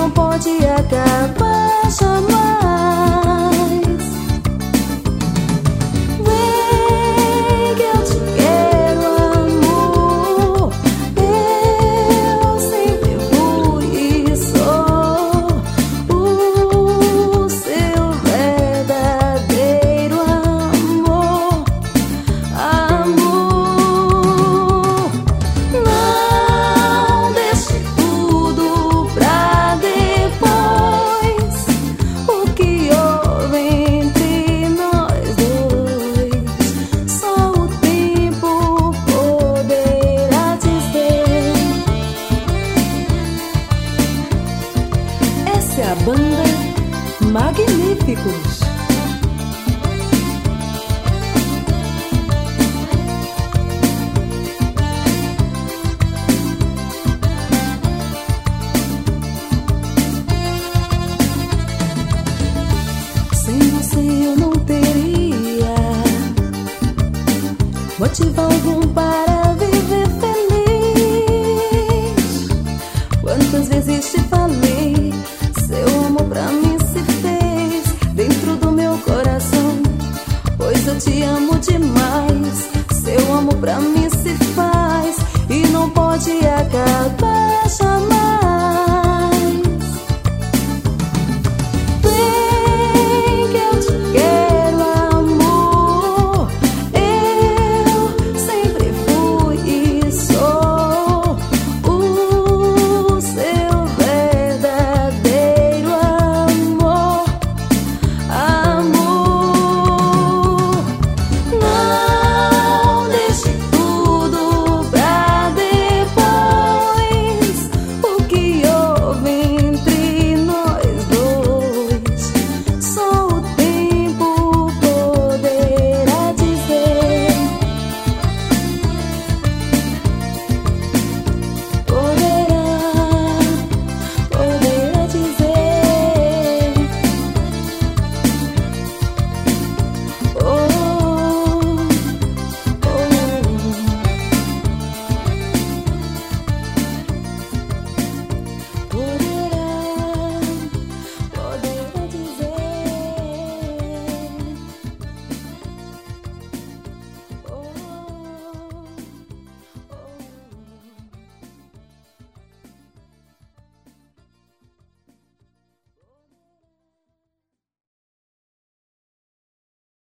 não pode acabar jamais. Vem que eu te quero, amor. Eu sempre fui e sou o seu verdadeiro amor. Amor, não deixe tudo pra depois. O que houve entre nós dois, só o tempo poderá dizer. Essa é a banda Magníficos. Sem você eu não teria motivo algum para viver feliz. Quantas vezes te falei, seu amor pra mim se fez dentro do meu coração, pois eu te amo demais. Seu amor pra mim se faz e não pode acabar.